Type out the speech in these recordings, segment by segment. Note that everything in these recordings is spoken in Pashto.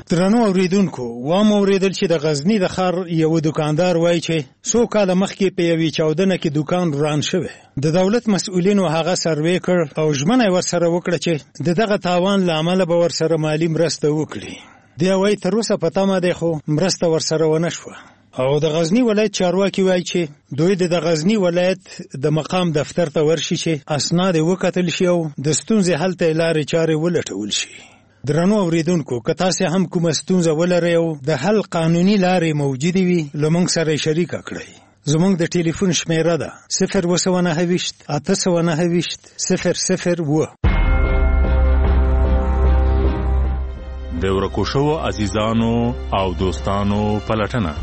درنو اوریدونکو وام اوریدل چې د غزنی د ښار یو دکاندار وایي چې څو کاله مخکې په یوې چاودنه کې دکان وران شوی. د دولت مسؤلینو هغه سروې کړ او ژمنه ورسره وکړه چې دغه تاوان له امله به ورسره مالی مرسته وکړي. دی وایي تر اوسه په تمه دی خو مرسته ورسره ونه شوه. او د غزنی ولایت چارواکي وایي چې دوی د غزنی ولایت د مقام دفتر ته ورشي چې اسناد وکتل شي او د ستونزې حل ته لارې چارې ولټول شي. درنو اوریدونکو که تاسو هم کومه ستونزه ولرئ او د حل قانوني لارې موجودې وي لمونږ سره شریک کړئ. زمونږ د ټلیفون شمیره ده 029 829 00 د ورکو شوو عزیزانو او دوستانو پلټنه.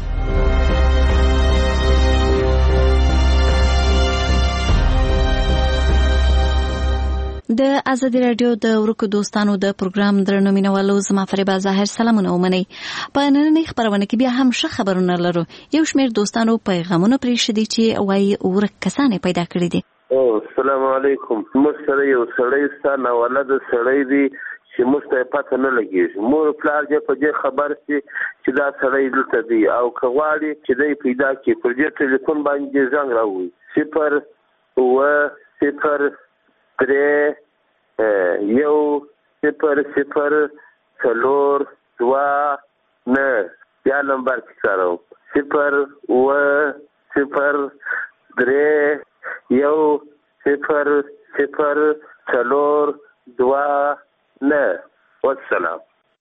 د ازادي رادیو د ورکو دوستانو د پروګرام درنو مینوالو زما فریبا ظاهر سلامونه ومنئ. په نننۍ خبرونه کې بیا هم ښه خبرونه لرو. یو شمېر دوستانو پیغامونه پرېښودي چې وایي ورک کسان پیدا کړي دي. السلام علیکم. موږ سره یو سړی ستا ناولد سړی دی چې موږ ته پته نه لګېږي. مور پلار دې په دې خبر شي چې دا سړی دلته دی او که غواړي چې دی پیدا کړي پر دې ټلیفون باندې زنګ راووي 0 یو 0 0 4 9 یا نمبر کې کارو 0 0 3 یو 0 0 4 2 9 والسلام.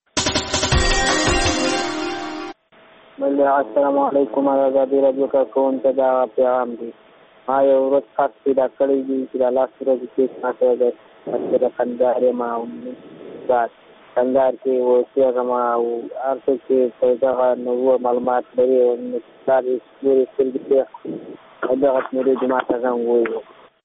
السلام علیکم. ازادي رادیو کارکونکو دا پیغام دی. ما یو ورځ خاص پیدا کړی دی چې د لاس ورځ کې ماته د کندهار ما بعد کندهار کې اوسېږم او ارته کې پیدا نو معلومات لري او نستاري ستوري سترګې هغه مې د ماته څنګه وایي.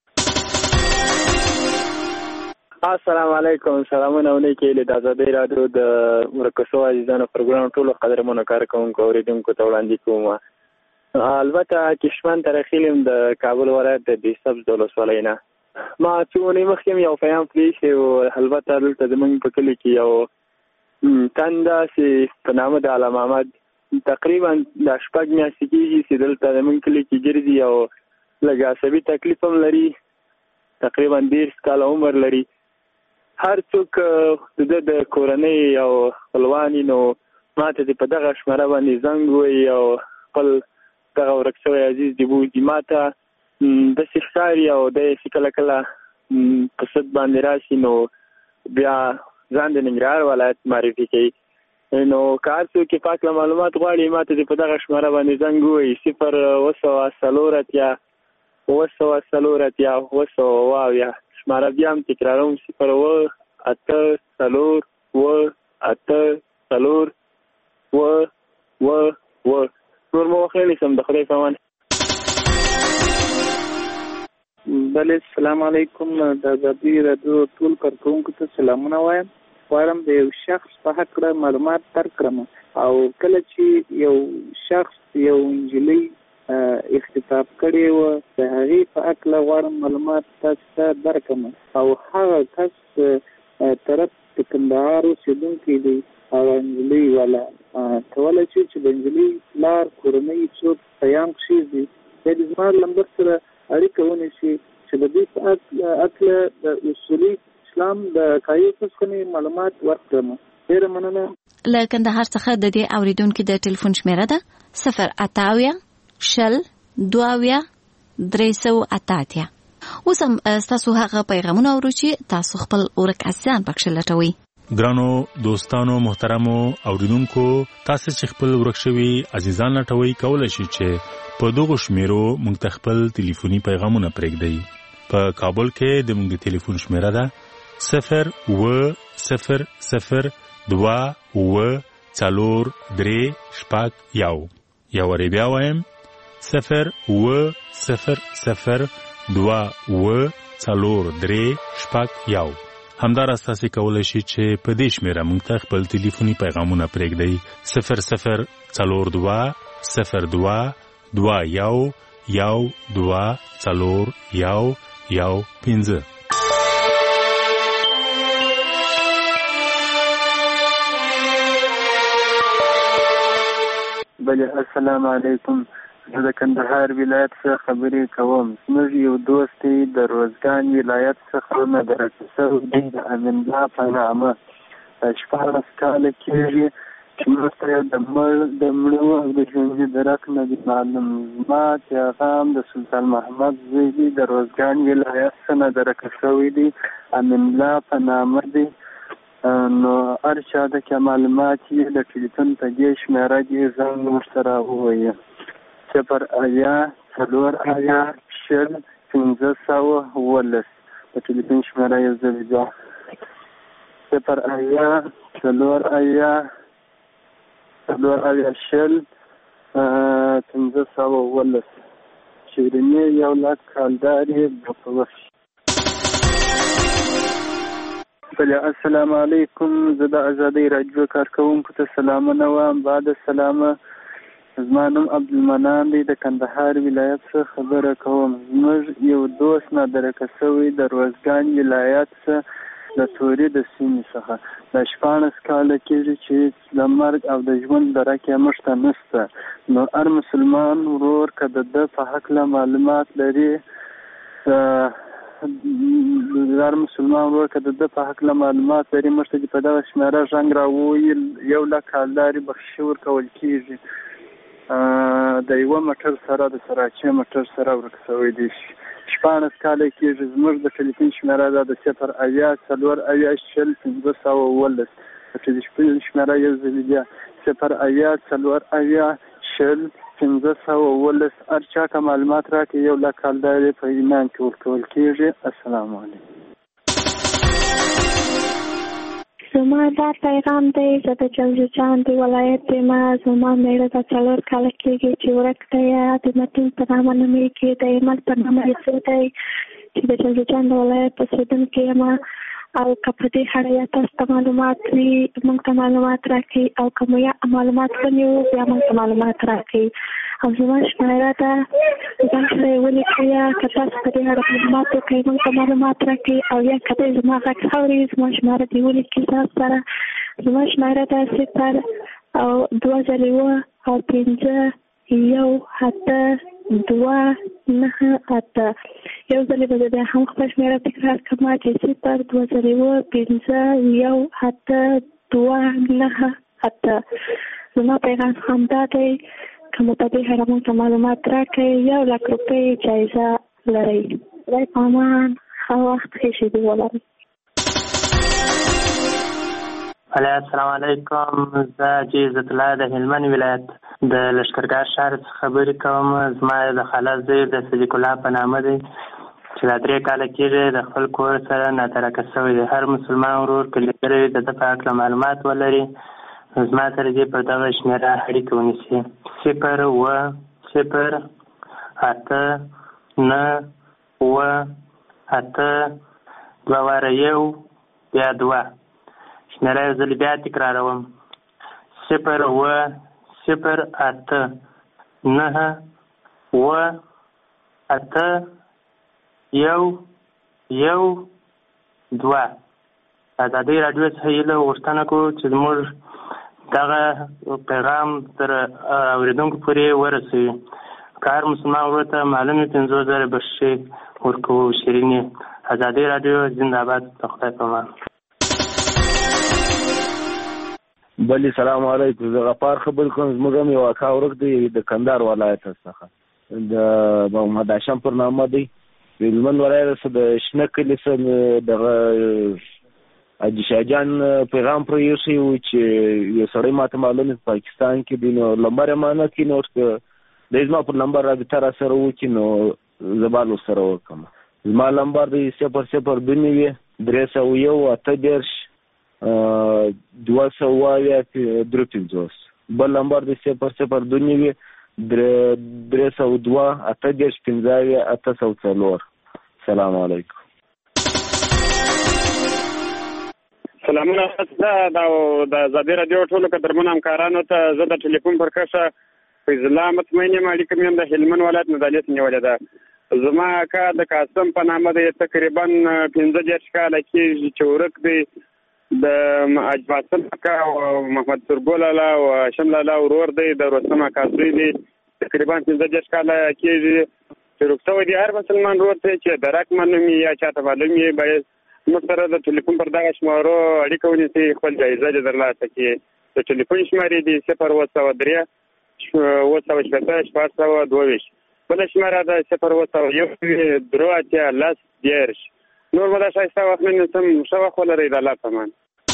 السلام علیکم. سلامونه علیکم. د ازادي رادیو د ورکو عزیزانو پروګرام ټول قدرمنو کارکونکو اوریدونکو ته وړاندې کوم. البته کشمن ترخیلم د کابل ولایت د دیسبز ولسوالۍ نه. ما څونه مخکې یو پیغام پلیش او البته دلته زمونږ په کلی کې یو تنده چې په نامه د علامه محمد تقریبا د شپږ میاشتې کېږي چې دلته زمونږ کلی کې ګرځي او لږ عصبي تکلیف هم لري. تقریبا 10 کاله عمر لري. هر څوک د کورنۍ او خپلوان نو ماته په دغه شماره باندې زنګ وي او خپل دغه ورک شوی عزیز دی بوځي ماته د سختاري او د کله کله په صد باندې راشي نو بیا ځان د ننګرهار ولایت معرفي کوي. نو کار څوک پاک معلومات غواړي ماته په دغه شماره باندې زنګ وي 0 شماره بیا هم تکراروم 0 8 4 نور مو خیلی سم د خدای په امان. بله السلام علیکم. د ازادي رادیو ټول کارکونکو ته سلامونه وایم. غواړم د یو شخص په حق معلومات درکړم او کله چې یو شخص یو انجلۍ اختطاف کړی و د هغې په حق غواړم معلومات تاسو ته درکړم او هغه کس طرف د کندهار اوسېدونکی دی او انجلۍ والا کولی شي چې د انجلۍ پلار کورنۍ څوک پیام کښېږدي یا د زما نمبر سره اړیکه ونیسي چې د دوی په هکله د اصولي اسلام د قاعدې څخه معلومات ورکړم. ډېره مننه. له کندهار څخه د دې اورېدونکي د ټلیفون شمېره ده 0 شل 2 388. اوس هم ستاسو هغه پیغامونه اورو چې تاسو خپل ورک عزیزان پکښې لټوئ. ګرانو دوستانو محترمو اوریدونکو تاسو چې خپل ورک شوي عزیزان لټوئ کولای شئ چې په دغه شمیرو موږ ته خپل ټلیفوني پیغامونه پرېږدئ. په کابل کې د موږ ټلیفون شمیره ده 0 0 0 2 4 3 1. یا وری بیا وایم 0 0 0 2 4 3 1. همداراز تاسو کولای شئ چې په دې شمیره موږ ته خپل ټلیفوني پیغامونه پرېږدئ 0 0 2 0 2 2 1 1 2 4 1 1 5. بلې السلام علیکم. زه د کندهار ولایت څخه خبرې کوم. زموږ یو دوست دی د روزګان ولایت څخه مدرسه شوی دی د امین الله په نامه. 14 کاله کېږي چې موږ ته د مړو او د ژوندي درک نه دي معلوم. زما پیغام د سلطان محمد زوی دی د روزګان ولایت څخه مدرسه شوی دی امین الله په نامه دی. نو هر چا د که معلومات یې د ټلیفون په دې شمېره دې زنګ ورسره ووایي 080401512 د ټلیفون شمېره یې زه بیا 080401512 شیرینې 100,000 کالدارې بپوش. السلام علیکم. زه د ازادۍ راډیو کارکوونکو ته سلامونه وایم. بعد السلامه. زما نوم عبدالمنان دی د کندهار ولایت څخه خبره کوم. زموږ یو دوست نادرکه شوی د روزګان ولایت څخه د تورې د سیمې څخه د 14 کاله کېږي چې د مرګ او د ژوند درک یې موږ ته نشته. نو هر مسلمان ورور که د ده په هکله معلومات لري موږ ته په دغه شمېره زنګ راووایي 100,000 کالدارې بخشي ورکول کېږي. د یوه موټر سره د سراچې موټر سره ورک شوی دی. 14 کاله کېږي. زموږ د ټلیفون شمېره ده د 080401512 د ټلیفون شمېره یې زه بیا 080401512 هر چا که معلومات راکړي 100,000 کالدارې په ایمان کې ورکول کېږي. السلام علیکم. زما دا پیغام دی. زه د جوزجان د ولایت یم. زما مېړه د 4 کاله کېږي چې ورک دی. د متین په نامه نومېږي. د ایمل په نامه یې څه دی چې د جوزجان د ولایت اوسېدونکی یم. او که په دې اړه یا تاسو ته معلومات وي موږ ته معلومات راکړئ او که مو یا معلومات ونیو بیا موږ ته معلومات راکړئ. او زما شمېره ده ځان سره یې ولیکئ. که تاسو په دې اړه معلومات وکړئ موږ ته معلومات راکړئ. او یا که دی زما غږ اوري زما شمېره دې ولیکئ ځان سره. زما شمېره ده 020151728. یو ځلې به بیا هم خپل شمېره تکرار کړم چې 020151728. زما پیغام همدا دی. که مو په دې اړه موږ ته معلومات راکړئ 100,000 روپۍ جایزه لرئ. خدای په امان. ښه وخت ښې شېبې ولرئ. السلام علیکم. زه چې عزت الله د هلمند ولایت د لشکرګاه شهر څخه خبرې کوم. زما د خاله زوی د صدیق الله په نامه دی چې دا 3 کاله کېږي د خپل کور سره ناترکه شوی دی. هر مسلمان ورور که لیدلی د ده په هکله معلومات ولري زما سره دې په دغه شمېره اړیکه ونیسي 0808928 شمېره یې زه بیا تکراروم 0808928 ازادۍ راډیو څخه هیله غوښتنه کوو چې زموږ دغه پیغام تر اورېدونکو پورې ورسوي. که هر مسلمان ورور ته معلومې 50,000 بخشي ورکوو. شیرینې. ازادۍ راډیو زنده باد. د خدای په امان. بلی سلام علیکم. زه غفار خبر کوم. زموږ هم یو اکا ورک دی د کندهار ولایت څخه د محمد هاشم پر نامه دی. د هلمند ولایت څخه د شنه کلي څخه دغه حاجي شاهجان پیغام پر ایښی و چې یو سړی ماته معلوم په پاکستان کې دی. نو نمبر یې مانه کړي. نو دی زما پر نمبر رابطه را سره وکړي نو زه به ورسره وکړم. زما نمبر دی 0029301 250 بل نمبر دی 0029302 سلام علیکم. سلامونه. د ازادۍ راډیو ټولو قدرمنو همکارانو ته زه د ټلیفون پر کښه فیض الله مطمئن یم. اړیکه مې هم د هلمند ولایت نه دالیس نیولې ده. زما اکا د قاسم په نامه دی. تقریبا 15 کاله کېږي چې ورک دی. د اجماعتن اکا او محمد سرګل لالا او هاشم لالا ورور دی د رستم اکا زوی دی تقریبا 15 کاله کېږي چې رخصت دی. هر مسلمان ورور ته چې درک منوي یا چاته معلوم یې باید موږ سره د ټلیفون پر دغه شمارو اړیکه ونیسي، خپل جایزه دې درلاسه کړي. د ټلیفون شمارې دي 0 903 722. بله شماره ده 0 901 10 نور مده ښایسته وخت نه نیسم. ښه وخت ولرئ، د الله په امان.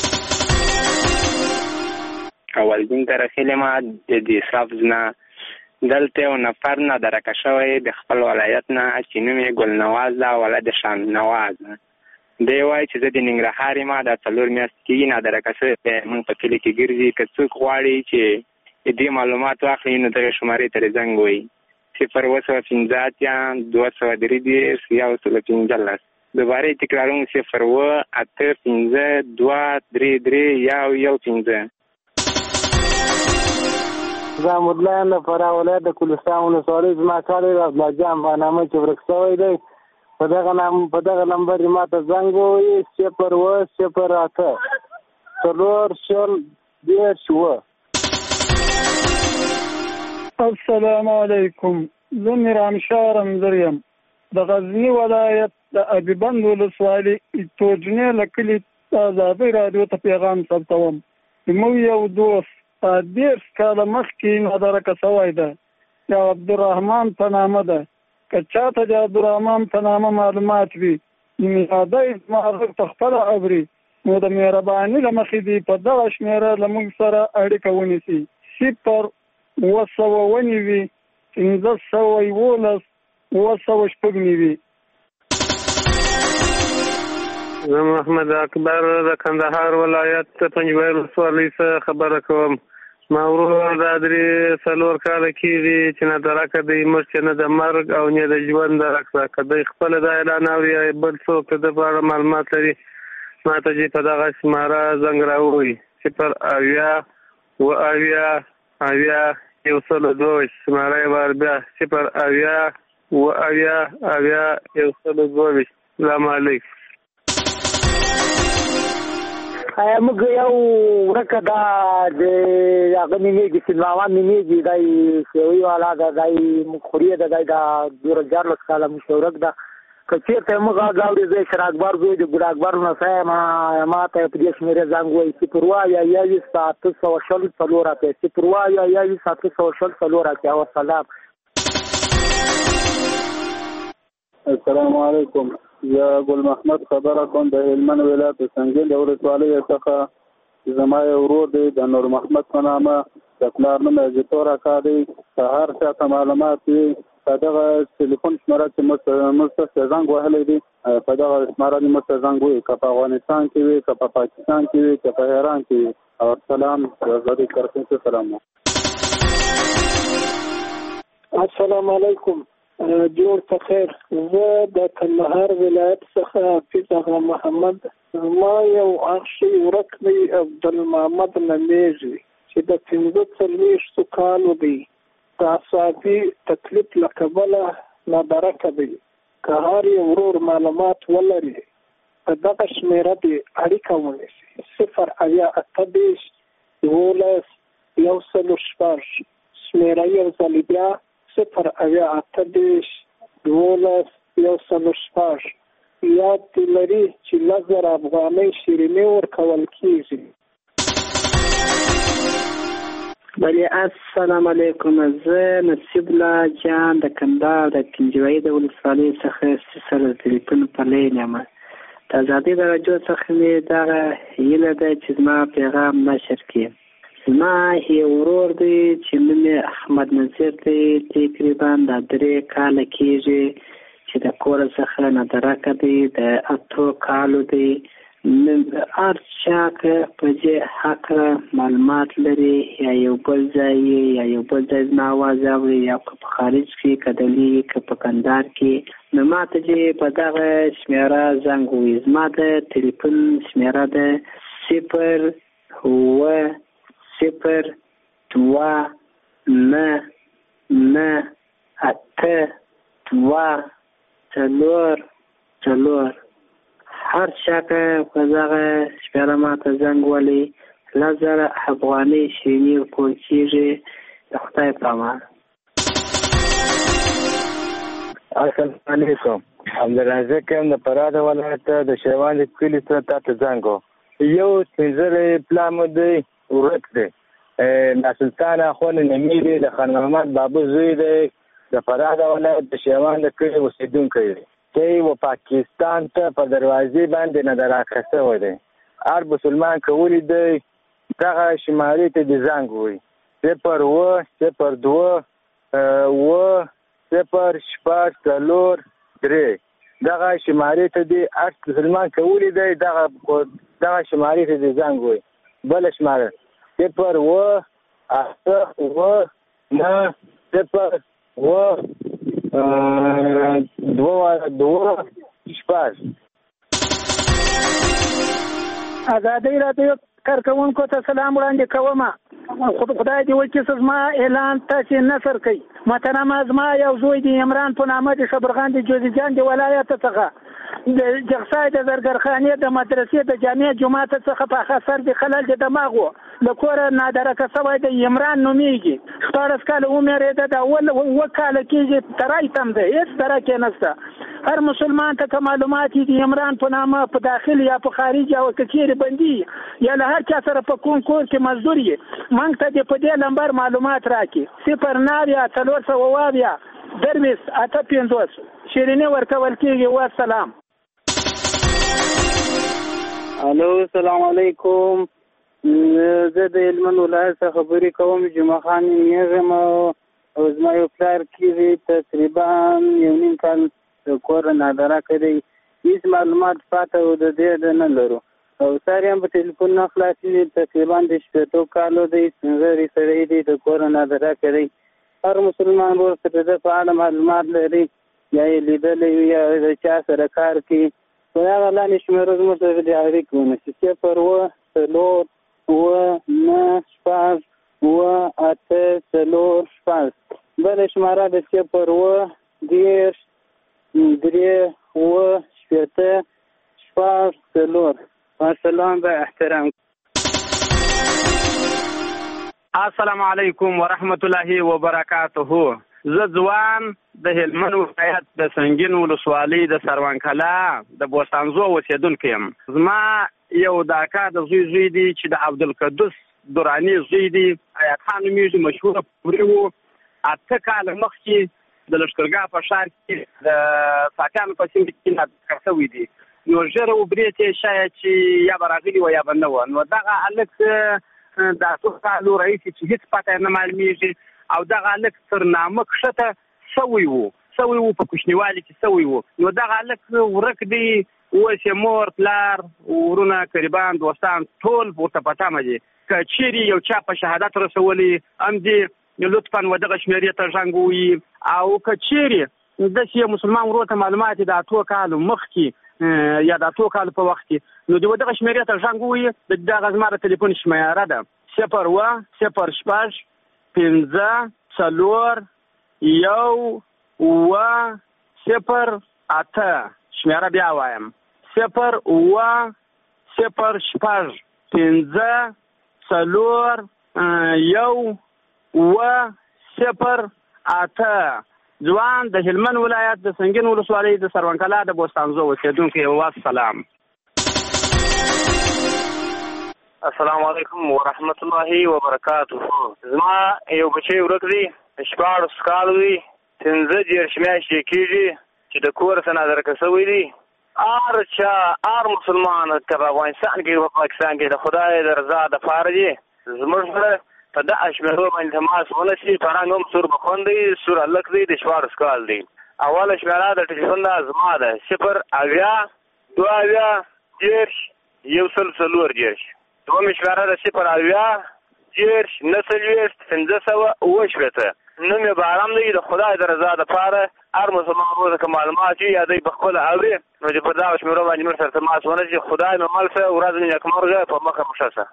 اولدین ترخیل ما د دې سبز نه دلته یو نفر نه درکه شوی د خپل ولایت نه چې نوم یې ګلنواز ده، ولد شان نواز. دی وایي چې زه د ننګرهار یم، دا 4 میاشتې کېږي نادرکه شوی مونږ په کلي کې ګرځي. که څوک غواړي چې دې معلومات واخلي نو دغه شمارې ته زنګ ووهي 0 215 115 دوباره تکراروم 0 8 15 2 3 3 1 15. زامدلان لپاره ولایت د کلستان ولسوالۍ زما کار دی عبدالله جان په نامه چې ورک شوی دی. په دغه نمبر ما ته زنګ ووهي 0 8 4 السلام علیکم. زه میرانشاه رمزر یم د غزني ولایت د ابيبند ولسوالۍ توجنې له کلي د ازادۍ راډیو ته پیغام ثبتوم. زموږ یو دوست 10 کاله مخکې نادرکه شوی ده، یا عبدالرحمن په نامه ده. که چاته د عبدالرحمن په نامه معلومات وي نو دی زما غږ په خپله اوري نو د مهرباني له مخې دي په دغه شمېره له موږ سره اړیکه ونیسي 0 999 1511 999. زه محمد اکبر د کندهار ولایت پنجبیر ولسوالۍ څخه خبره کوم. ما ورور دا 3-4 کاله کېږي چې نادرکه دی، مخکې نه د مرګ او نه د ژوند درک که دی خپله دا اعلان اوري یا بل څوک ته د په اړه معلومات لري ما ته چې په دغه شماره زنګ راووهي 0 102 شماره یې بار بیا 0 102. السلام علیکم. موږ یو ورکه دا د هغه نومېږي سلماوان نومېږي دی سیوي والا ده، دی خوري ده، دی د 14 کاله مشورک ده. که چېرته موږ غږ اوري زه شر اکبر زوی د ګل اکبر نسی یم، ما ته په دې شمېرې زنګ ووایي 0 وسلام. السلام علیکم. زه ګل محمد خبره کوم د هلمند ولایت د سنګیل د ولسوالۍ څخه. زما یو ورور دی د نور محمد په نامه، د پلار نوم یې زیتور اکا دی. که هر چا ته معلومات وي په دغه ټلیفون شماره چې موږ ته زنګ وهلی دی په دغه شماره دې موږ ته زنګ ووهي، که په افغانستان کې وي، که په پاکستان کې وي، که په ایران کې وي. او سلام زه کرکین ته سلام. السلام علیکم. جوړ په خیر. زه د کندهار ولایت څخه حافظ اغا محمد. ما یو اخشي ورک دی عبدالمحمد نمیږي چې د 45 کالو دی، د اعصابي تکلیف له کبله نادرکه دی. که هر یو ورور معلومات ولري په دغه شمېره دې اړیکه ونیسي 0 8 12 106. شمېره یو ځل بیا 0 8 12 106. یاد دې لري چې 10,000 افغانۍ شیریني ورکول کېږي. بله السلام علیکم. زه نصیب الله جان د کندهار د پنجوایي د ولسوالۍ څخه سره تلیفون په لین یم. د ازادۍ د راډیو څخه مې دغه هیله ده چې زما پیغام نشر کړي. زما یو ورور دی چې نوم یې احمد نظیر دی، تقریبا د 3 کاله کېږي چې د کور څخه نادرکه دی، د 8 کالو دی. هر چا که په دې هکله معلومات لري یا یو بل ځای زما اواز اوري یا که په خارج کې که دلي که په کندهار کې، نو ما ته چې په دغه شمېره زنګ ووهي. زما د تلیفون شمېره ده 0 0 2 9 9 8 2 4 4 هر چا که په دغه شمېره ماته زنګ ولي 10,000 افغانۍ شیریني ورکول کېږي. د خدای په امان. السلام علیکم. عبدالرزاق یم د فراه ولایت د شیوان کلي څخه تاسو زنګ وم. یو سپینځلې پلا مو دی ورک دی. ناسلطان اخوان نمی دی د خان محمد بابو زوی دی د فراه ولایت د شیوان د کلي اوسېدونکی دی. دی و پاکستان ته په دروازې باندې نه راکښته شوی دی. هر مسلمان کولی دی دغه شمارې ته د زنګ ووایي 0 0 2 0 شپږ 4 3 دغه شمارې ته د هر مسلمان کولی دی دغه شمارې ته د زنګ ووایي. بله شماره 0 8 9 0 2 شپږ. ازادي راډیو کارکونکو ته سلام وړاندې کوم. خدای دې وکړي زما اعلان تاسو نشر کړئ. محترم زما یو زوی دی عمران په نامه د شبرغان د جوزجان د ولایت څخه د جغسای د زرګرخانې د مدرسې د جامع جماعت څخه په خاصر د خلل د دماغ و د کور نادرکه سوی د عمران نومیږي. 14 کال عمر یې د اول وکاله کېږي ترای تم ده هیڅ درکه نشته. هر مسلمان ته معلومات دي عمران په نامه په داخل یا په خارج او کثیر بندي یا له هر چا سره په کور کې مزدوري مونږ ته په دې نمبر معلومات راکړي 09 درویس 850 شیرینی ورکول کېږي. والسلام. الو السلام علیکم. زه د هلمند ولایت څخه خبرې کوم. جمعه خان یې او زما یو پلار کېږي تقریبا 1.5 کال د کور نادره کړی. هیڅ معلومات پاته و د دې نه لرو او ساري هم په ټلیفون نه خلاصېږي. تقریبا د 18 کالو دی څنګه سړی دی د کور نادره کړی. هر مسلمان ورور سره د په اړه معلومات لري یا یې لیدلی وي یا د چا سره کار کوي په هغه لاندې شمېره زموږ سره د اړیکې ونیسي 0 4 9 شپږ 8 4 شپږ. بله شماره د 0 10 3 شپېته شپږ 4. والسلام به احترام. السلام علیکم ورحمت الله وبرکاته. زه ځوان د هلمند ولایت د سنگین ولسوالۍ د سروان کلا د بوستانزو اوسېدونکی یم. زما یو د اکا د زوی دی چې د عبدالقدوس دراني زوی دی ایات خان نومیږي مشهوره پورې و. 8 کاله مخکې د لښکرګاه په ښار کې د ساکانو په سیمه کې ناکاره شوی دی. نو ژر وبرېتې شاید چې یا به راغلي و یا به نه و. نو دغه هلک د 8 کالو راهیسې چې هېڅ پته نه معلومېږي او دغه هلک تر نامه کښته سوی و په کوچنیوالي کې سوی و. نو دغه هلک ورک دی. اوس یې مور پلار ورونه قریبان دوستان ټول ورته په تمه دي. که چیرې یو چا په شهادت رسولی هم دې لطفا و دغه شمېرې ته زنګ ووایي او که چیرې داسې یو مسلمان ورور ته معلومات د 8 کالو مخکې یا د 8 کالو په وخت کې نو د دغه شمېرې ته زنګ ووایي. دغه زما د تلیفون شمېره ده 0 0 شپږ 5 4 1 0 8. شمېره بیا وایم 0 0 شپږ 5 4 1 0 8. ځوان د هلمند ولایت د سنگین ولسوالۍ د سروان کلا د بوستانزو اوسېدونکی. والسلام. السلام علیکم ورحمت الله وبرکاته. زما یو بچی ورک دی 14 کالو دی 15 میاشتې کېږي چې د کور څخه نادرکه شوی دی. هر مسلمان که په افغانستان کې په پاکستان کې د خدای د رضا دپاره دی زموږ سره په دغه شمېرو باندې تماس ونیسي. فرهنګ هم سور بخون دی سور هلک دی د 14 کال دی. اوله شمېره د ټلیفون ده زما ده 0 اویا 2 اویا 10 140. دومې شمېره ده 0 اویا 10 940 570. نوم یې بارام دی د خدای د رضا دپاره. هر مسلمان ورور ته معلومات وي یا دی پخپله اوري نو چې په دغه شمېرو باندې موږ سره تماس ونیسي. خدای مو مل شه ورځ مې نیکمرغه په مخه مو ښه شه.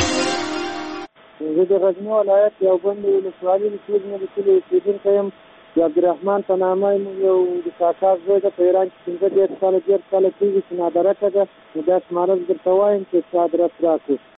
زه د غزني ولایت یو بند ولسوالۍ د کلي اوسېدونکی یم. د عبدالرحمن په نامه یو د کاکا زوی ده په ایران کې 15 کاله کېږي چې نادرکه ده. نو دا شماره درته وایم چې څه ادرس راکړو.